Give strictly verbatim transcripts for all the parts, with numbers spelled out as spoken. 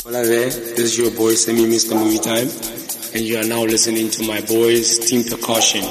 Hola there, this is your boy Semi Mister Movie Time, and you are now listening to my boys Team Percussion.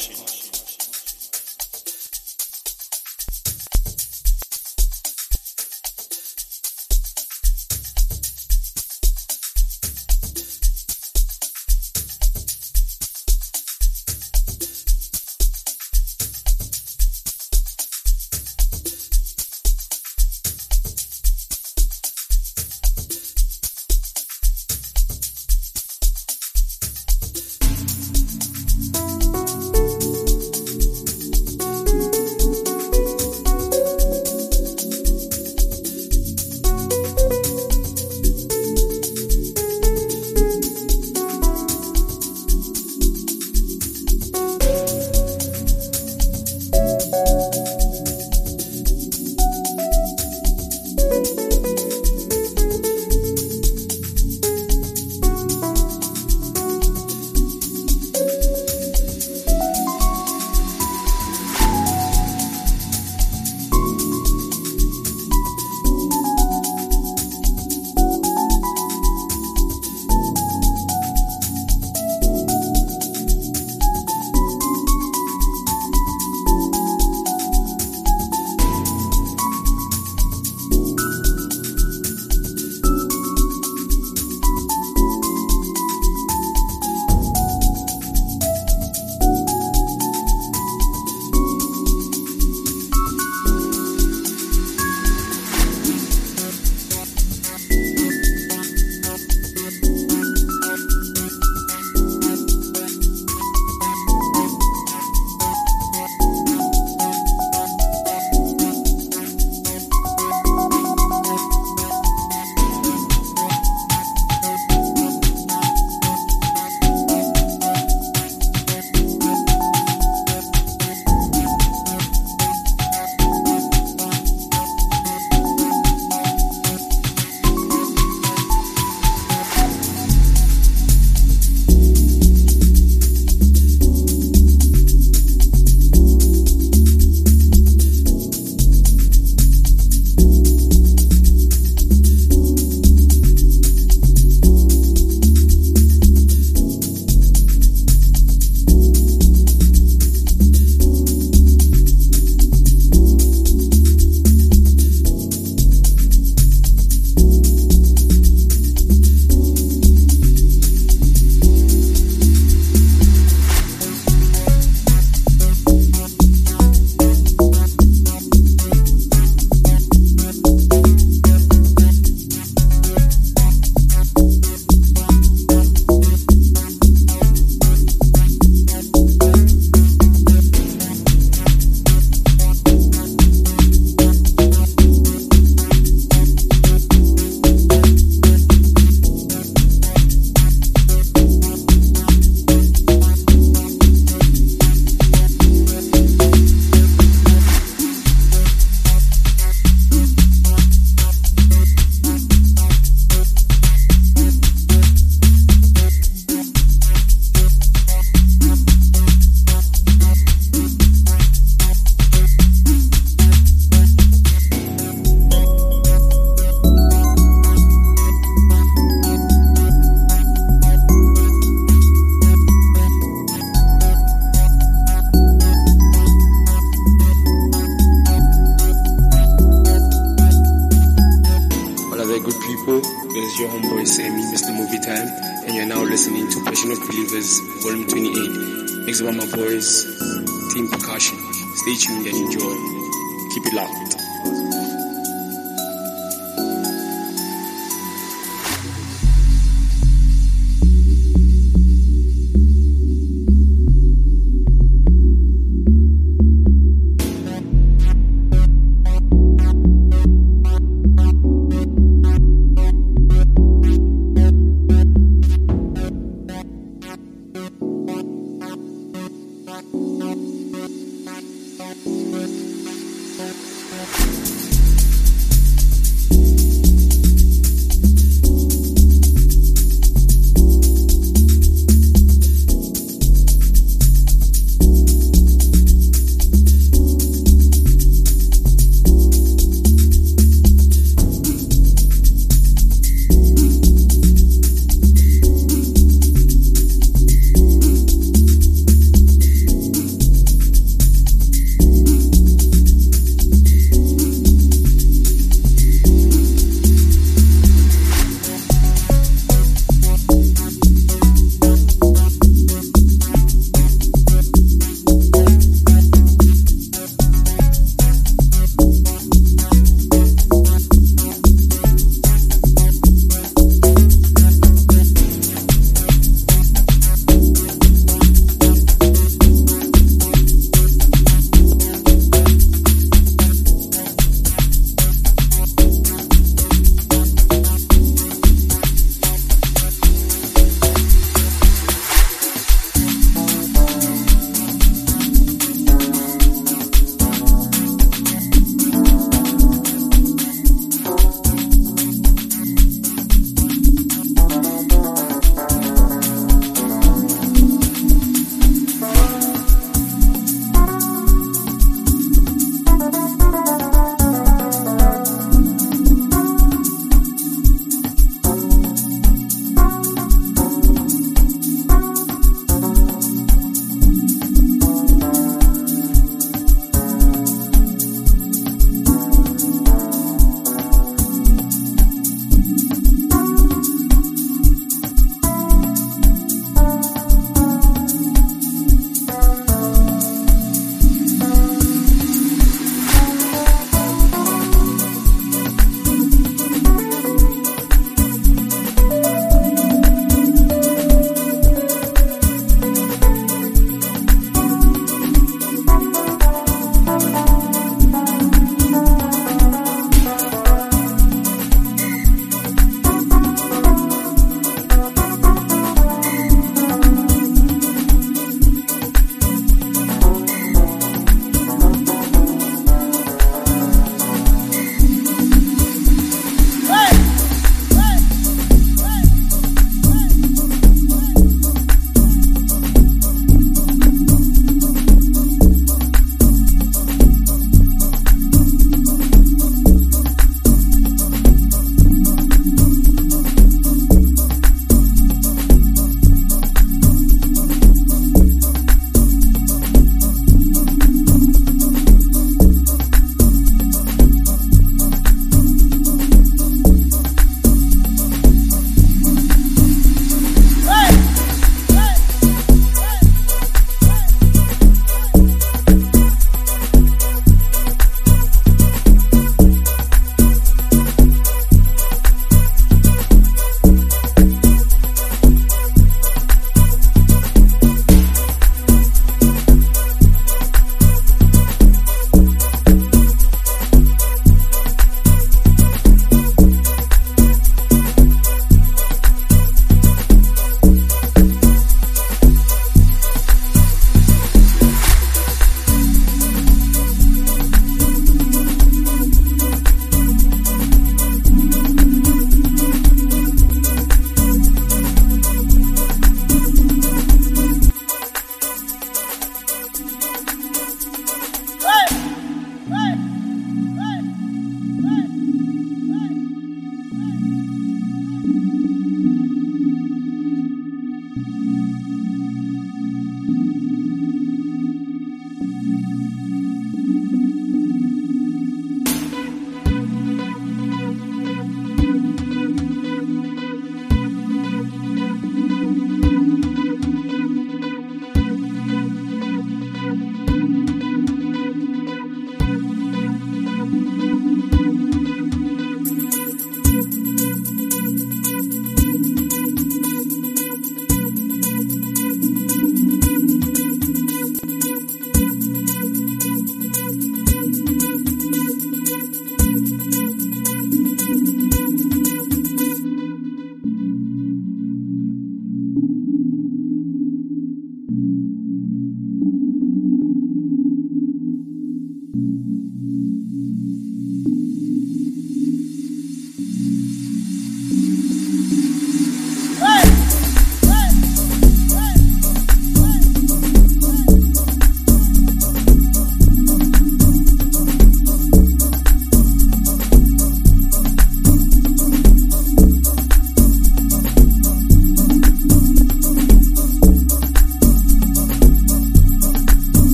This is your homeboy Sammy, Mister Movie Time, and you're now listening to Passionate Believers, Volume twenty-eight. Mixed by my boys, Team Percussion. Stay tuned and enjoy. Keep it locked. We'll be right back.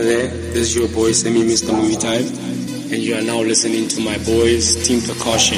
there, this is your boy Semi Mister Movie Time, and you are now listening to my boys Team Percussion.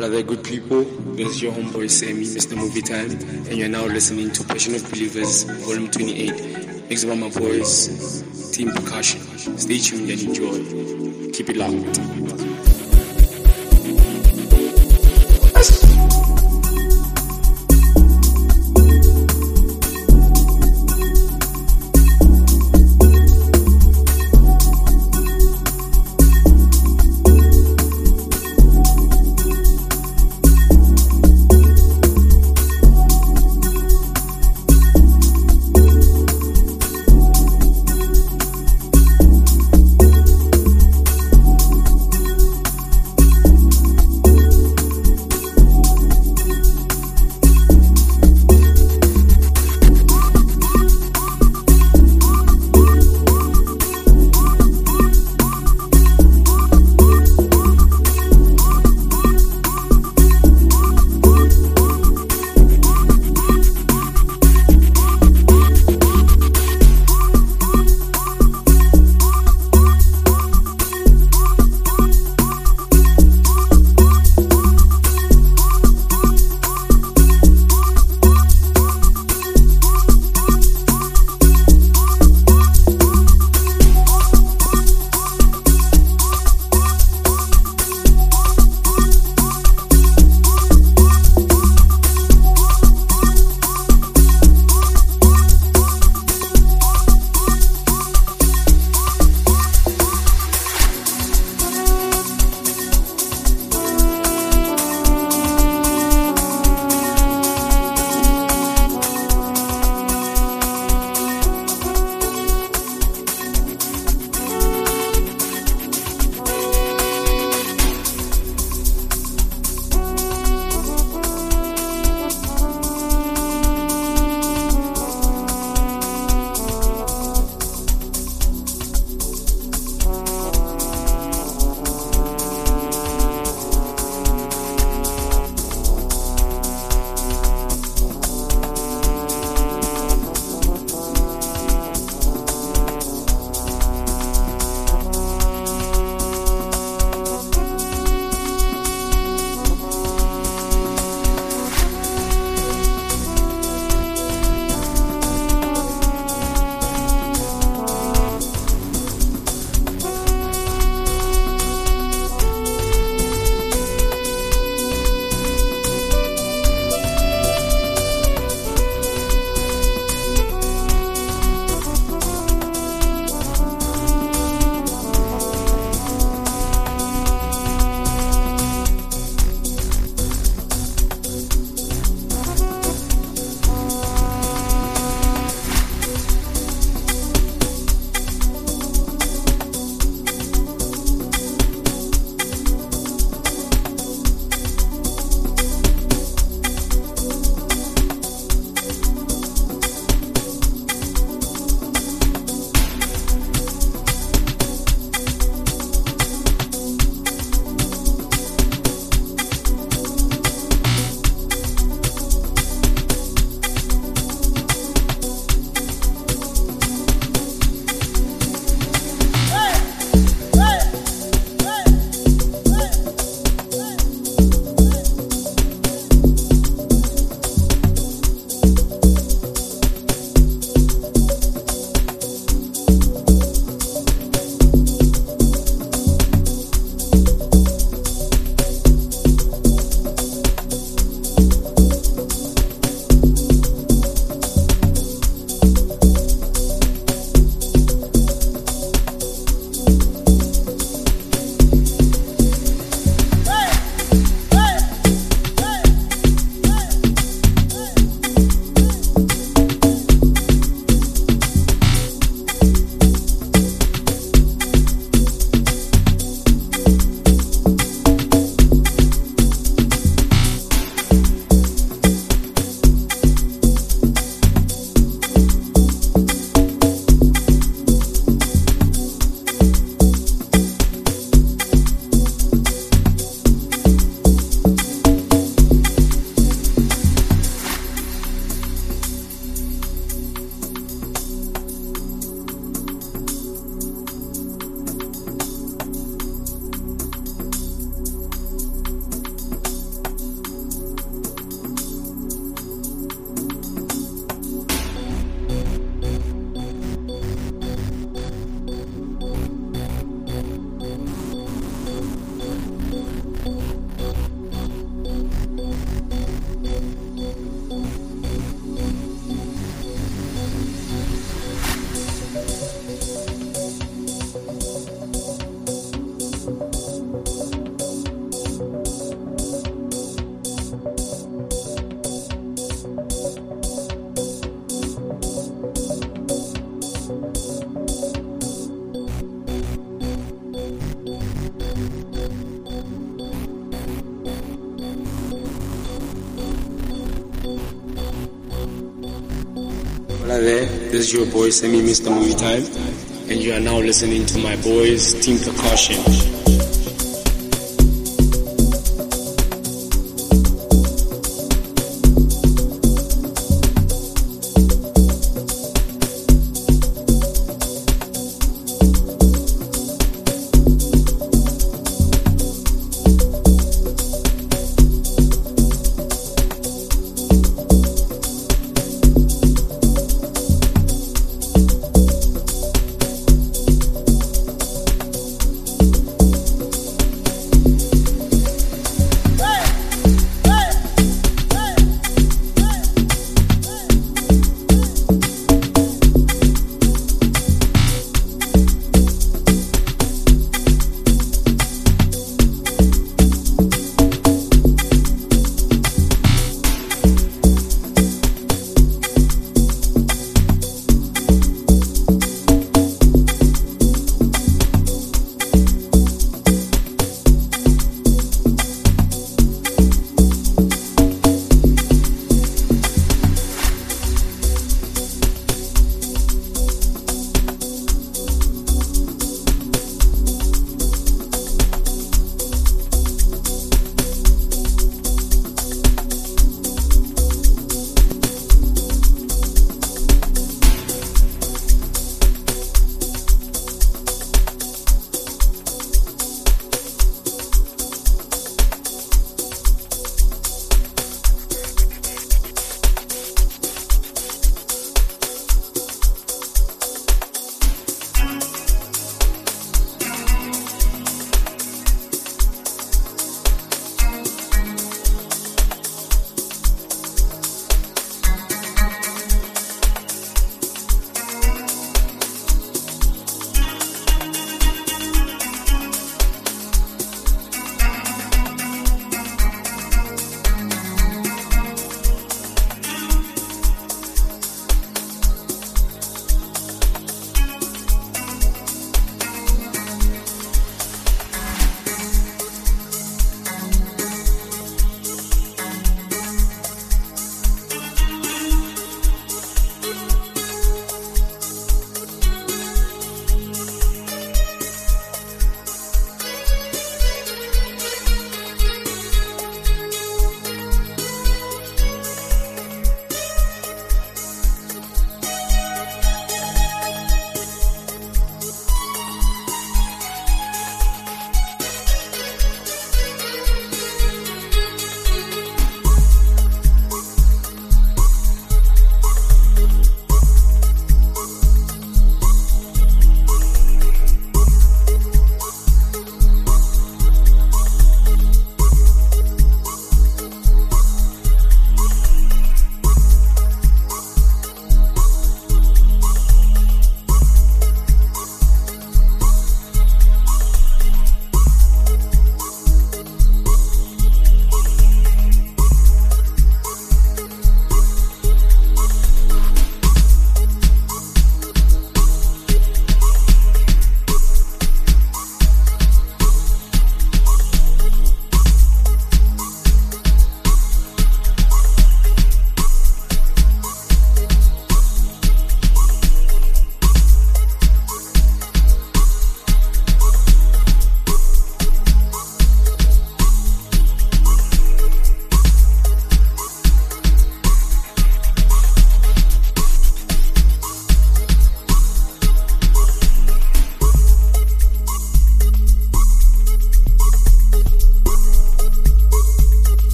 All other good people, this is your homeboy Sammy, Mister Movie Time, and you're now listening to Passion of Believers, Volume twenty-eight. Mixed by my boys, Team Percussion. Stay tuned and enjoy. Keep it locked. there, this is your boy Semi Mister Movie Time, and you are now listening to my boys Team Percussion.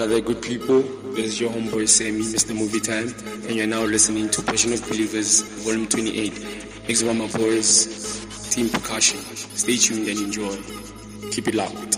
What are the good people? This is your homeboy Sammy, Mister Movie Time, and you're now listening to Passion of Believers, Volume twenty-eight. Mixed by my boys, Team Percussion. Stay tuned and enjoy. Keep it locked.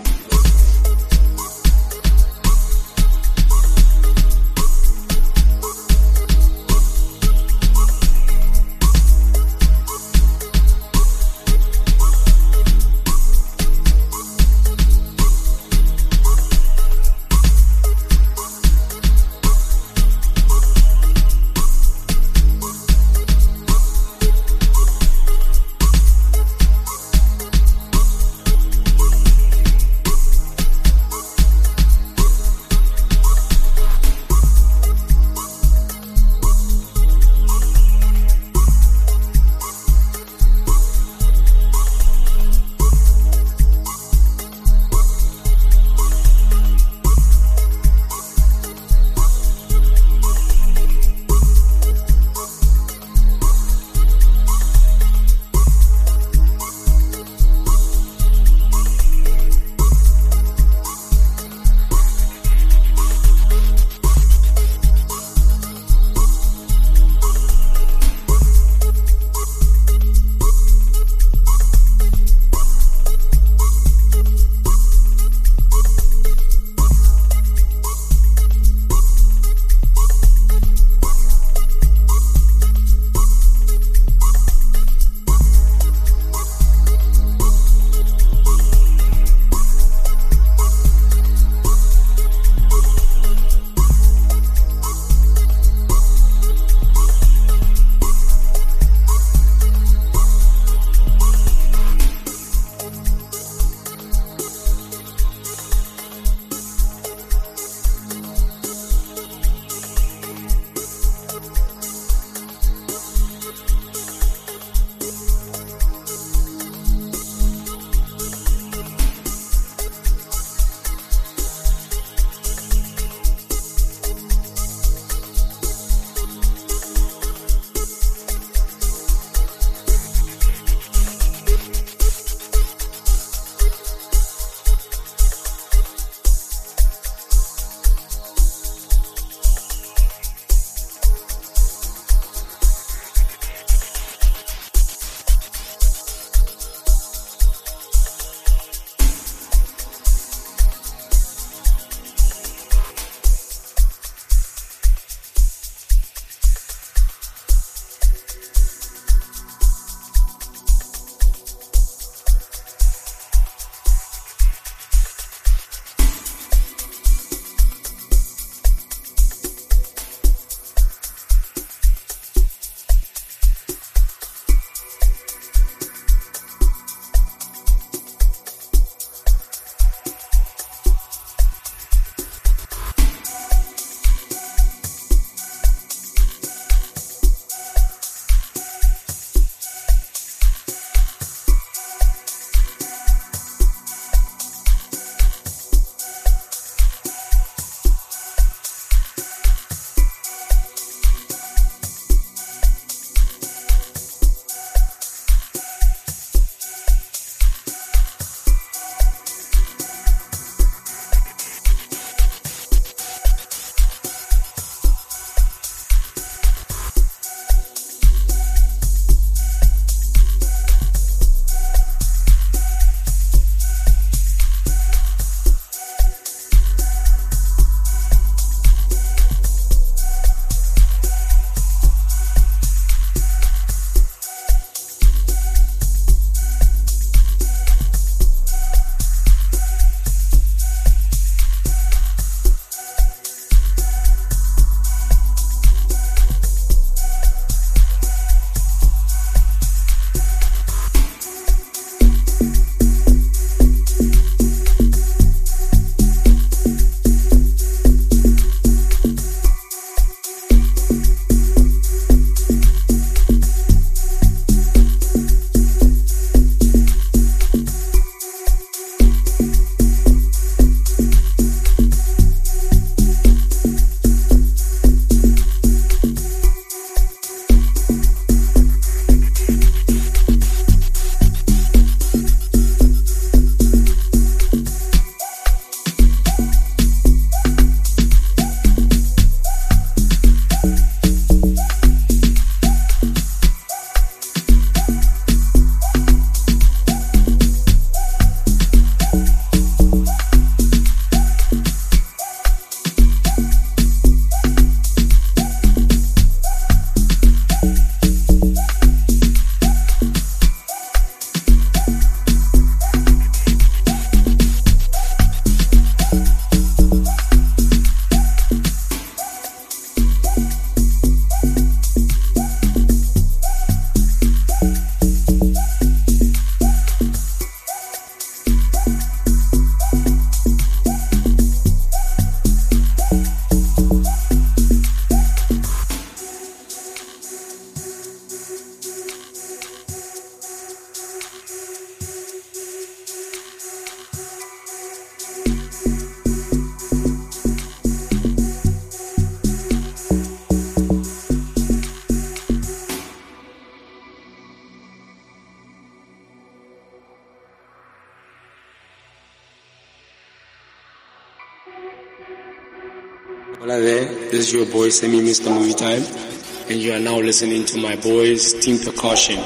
Hola there, this is your boy Semi Mister Movie Time, and you are now listening to my boys Team Percussion.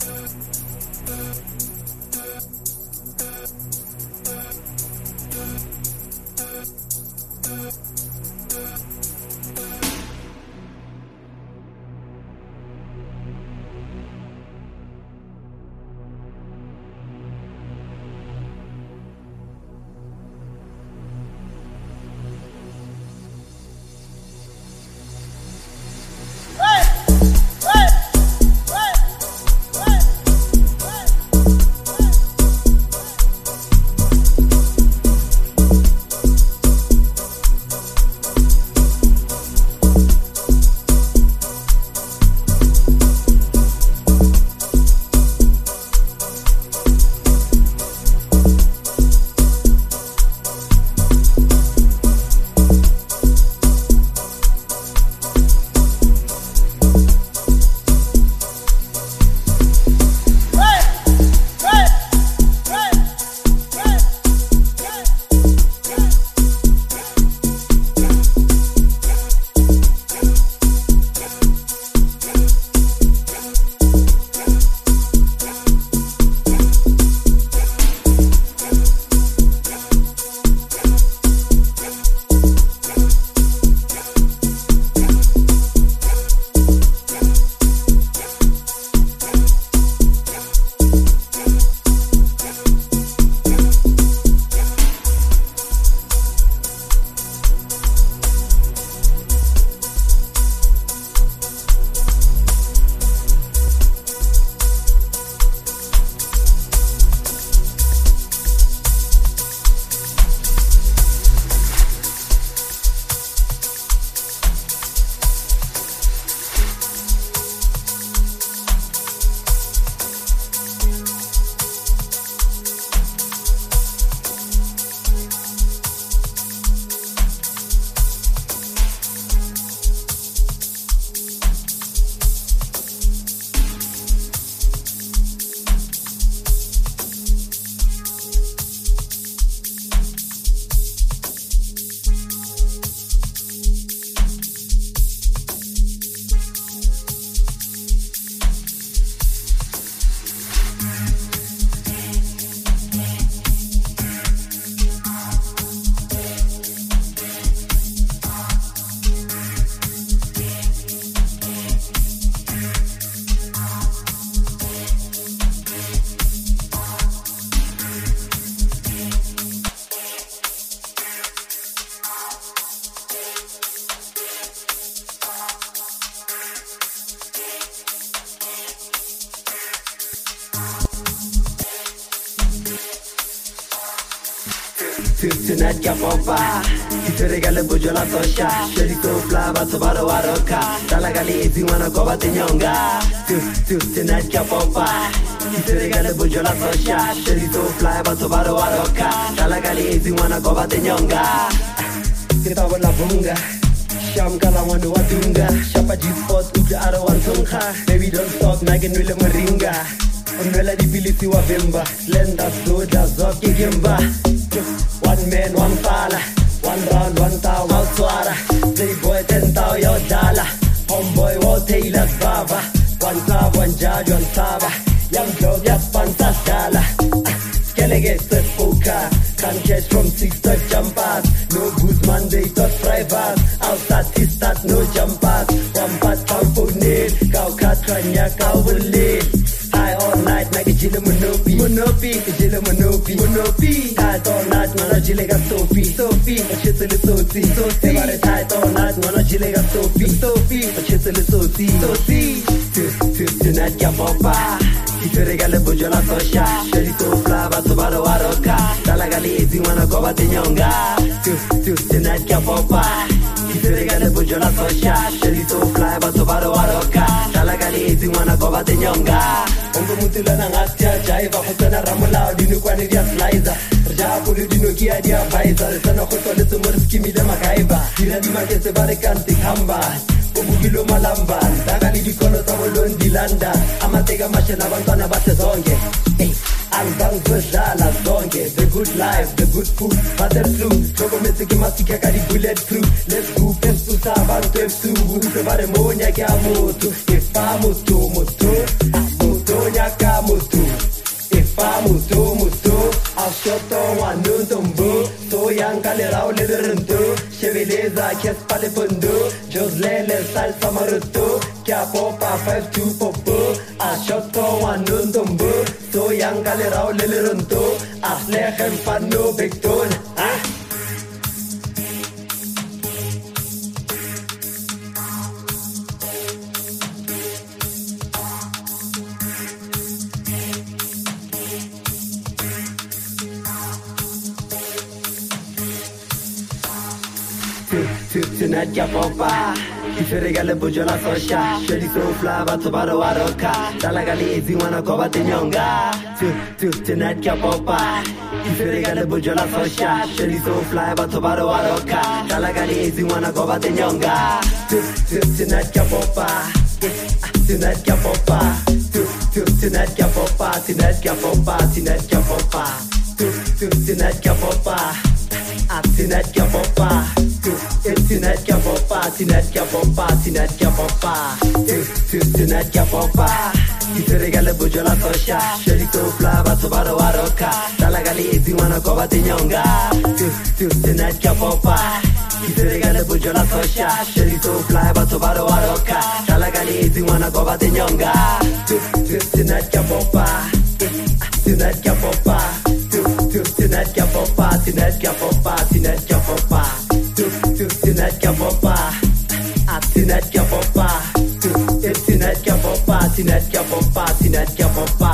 Tonight kapompa Kiseregale bujo la tosha Sheri so flava tobaro waroka Talagali ezi wana koba tenyonga Tonight kapompa Kiseregale bujo la tosha Sheri so flava tobaro waroka Talagali ezi wana koba tenyonga Kitabo la bunga Sham kala wanu watunga Shapa G-spot uja ara wantunga Baby don't stop nagin wile moringa Unwela di bilisi wa bimba Lenda soda zoki gimba One man, one fala One round, one town, out swara Playboy, ten tao, yo dala Homeboy, wo Taylor's baba One club, one judge, one saba Young dog, yap, pantas dala Skellige, set poker Can't catch from six to jumpers No good Monday to Friday Outside, he start, no jumpers One pat, cow for need Cow cat, kranya, cow will lead High all night, make it jilla monopi Monopi, jilla monopi Monopi High all night, mana jilla ga Sophie Sophie, a chittle Sophie Sophie Every tight all night, mana jilla ga Sophie Sophie, a chittle Sophie Sophie Tonight, kapompa Kiseregale bujo la tosha Sheri so flava, tobaro waroka Talagali ezi wana koba tenyonga Tonight, kapompa Kiseregale bujo la tosha Sheri so flava, tobaro waroka Talagali ezi wana koba tenyonga Ongo mutula na ngatia jaiva Khotana ramulao dinu kwa nidia sliza Rja pulu dinu kia dia baiza Resana khotole sumurski mida makaiba Dina di makese bare kanti kamba Ubugilo malamba Tagali di kono samolon di landa Amatega mashe na bantwana bate zonge Hey, albang bezala zonge The good life, the good food Father flu, choco mesiki masika kari bulletproof Let's go, pesu sabantu efsu Use bare monya kia moto Ifa moto, moto, moto nyaka mutu Ifa mutu mutu Ashoto wanu tumbu So yang kale rao le runtu Cheveleza kes pale pundu Joslele salsa marutu Kya popa five two popo Ashoto wanu tumbu So yang kale rao le runtu Aslechem panu bekton Ah Tonight kya popa Ti fais régaler bojo la socha Shady souffla va to baro waroka Dalla galezi wana koba te nyonga Tonight kya popa Ti fais régaler bojo la socha Shady souffla va to baro waroka Dalla galezi wana koba te nyonga Tonight kya popa Tonight kya popa Tonight kya popa Tonight kya popa Tonight kya popa Tonight kya popa Tonight kya popa Tonight kya popa, tonight kya popa, tonight kya popa Tonight kya popa Ti fais régaler bojo la socha Shady souffla va to baro waroka Dalla galezi wana koba te nyonga Tonight kya popa Ti fais régaler bojo la socha Shady souffla va to baro waroka Dalla galezi wana koba te nyonga Tonight kya popa Tonight kya popa Tonight kya popa, tonight kya popa, tonight kya popa Tonight kya popa Tonight kya popa Tonight kya popa Tonight kya popa Tonight kya popa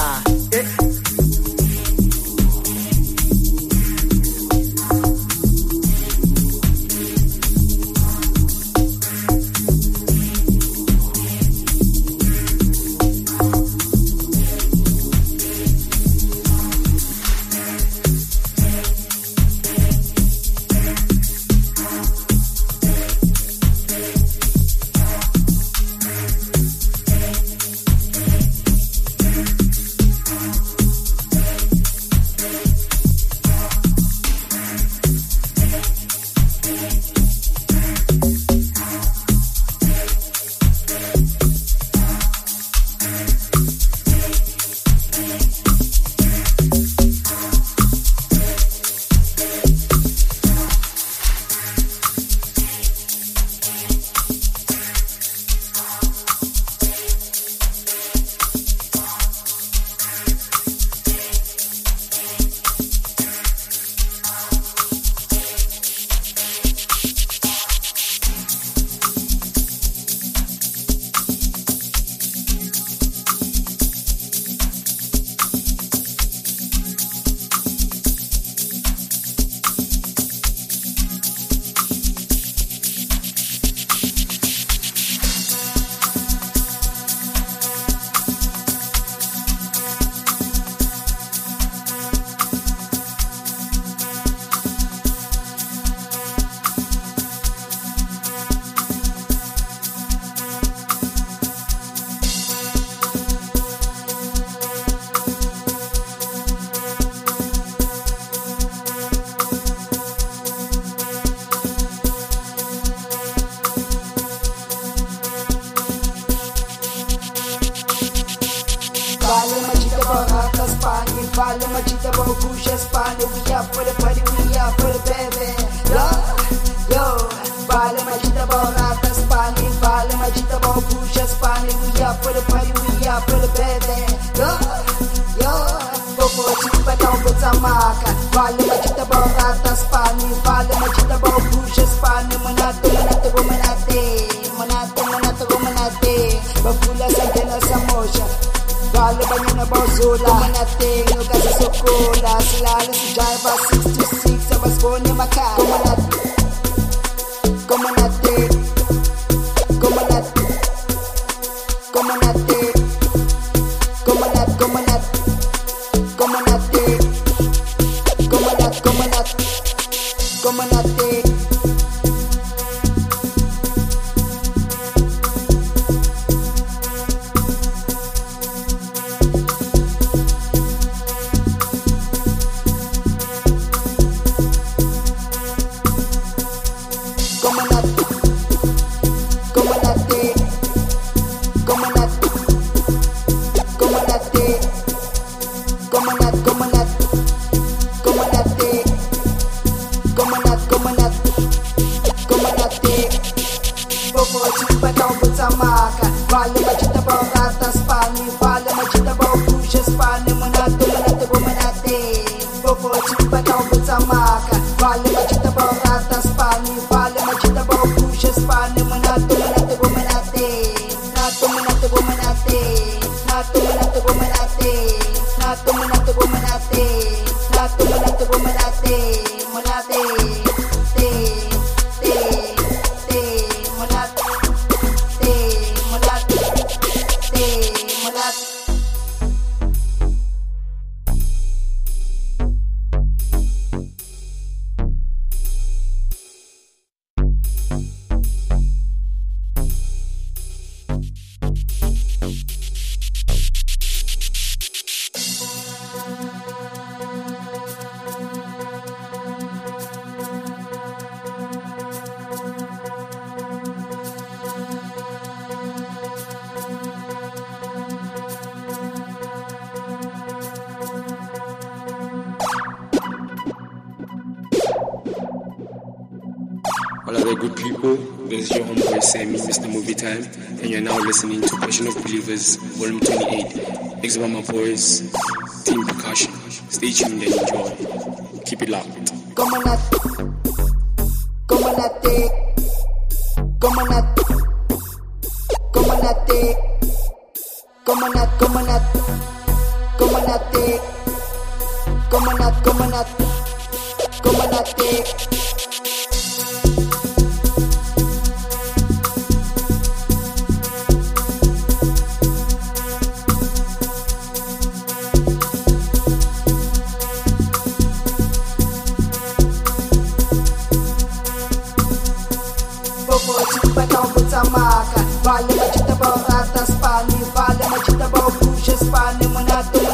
Follow my cheetah, but push us, Spanish. We up for the party, we up for the baby. Yo, yo. Follow my cheetah, but rata Spanish. Follow my cheetah, but push us, Spanish. We up for the party, we up for the baby. Yo, yo. Popo cheetah, down with Zamaka. Follow my cheetah, but rata Spanish. Follow my cheetah, but push us, Spanish. Manate, manate, manate, manate, manate, manate. Bafula sa jena sa motion. Vale ba niya na basura Kumanating no kasi sukula Silalo si Jaiva six two six Sa basbo niya maka Kumanat Kumanate Kumanat Kumanate Kumanat Kumanat Kumanate Kumanat Kumanat Kumanate spani Munate munate bumanate Boko chimpa tau betamaka Vale macita bau rata spani Vale macita bau pusha spani Munate munate bumanate Nate munate bumanate Nate munate bumanate Nate munate bumanate Nate munate bumanate Munate Te Te Te Munate Te Munate Te Munate All other good people, this is your homeboy Sammy, Mister Movie Time, and you're now listening to Passion of Believers, Volume twenty-eight. Mixed by my boys, Team Percussion. Stay tuned and enjoy. Keep it locked. Como nat, como nate, como nat, como nate, como nat, como nat, como nate, como nat, como nat, como nate. Vale macita bau rata spani Vale macita bau pusha spani Munate